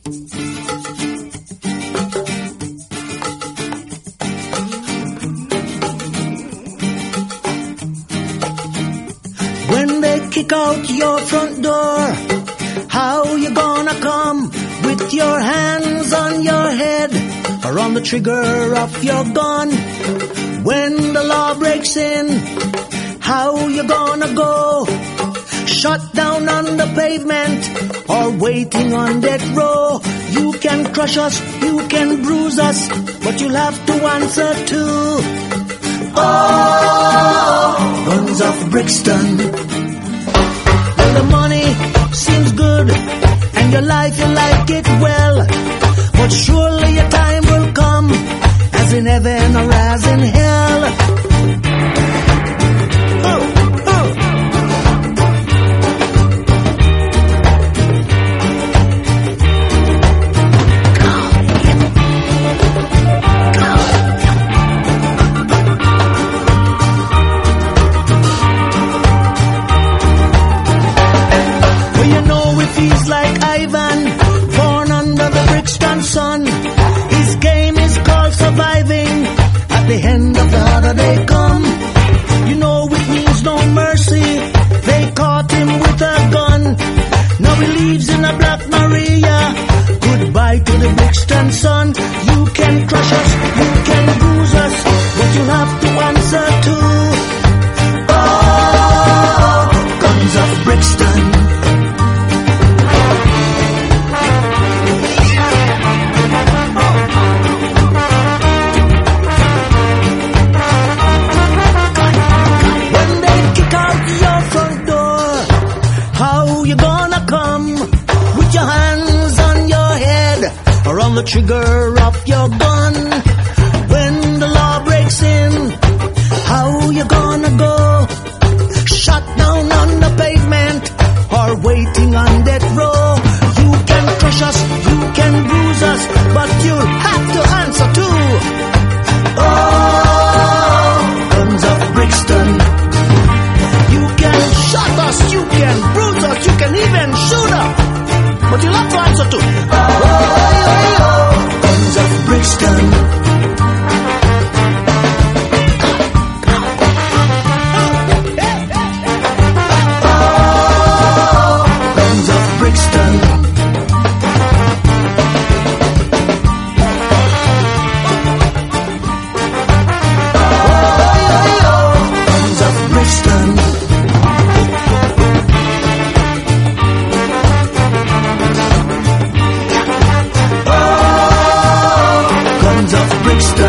When they kick out your front door, how you gonna come with your hands on your head or on the trigger of your gun? When the law breaks in, how you gonna go? Shut down on the pavement or waiting on death row? You can crush us, you can bruise us, but you'll have to answer too. Oh, guns of Brixton. Well, the money seems good and your life you like it well, but surely your time will come, as in heaven or as in hell. Oh. He's like Ivan, born under the Brixton sun. His game is called surviving. At the end of the harder they come. You know it means no mercy. They caught him with a gun. Now he lives in a Black Maria. Goodbye to the Brixton sun. You can crush us, you can bruise us, but you'll have to answer too. Oh, guns of Brixton. On the trigger of your gun. When the law breaks in, how you gonna go? Shut down on the pavement or waiting on death row? You can crush us, you can bruise us, but you'll have to answer too. Oh, guns of Brixton. You can shot us, you can bruise us, you can even shoot us, but you'll have to answer too. Guns of Brixton. Brixton.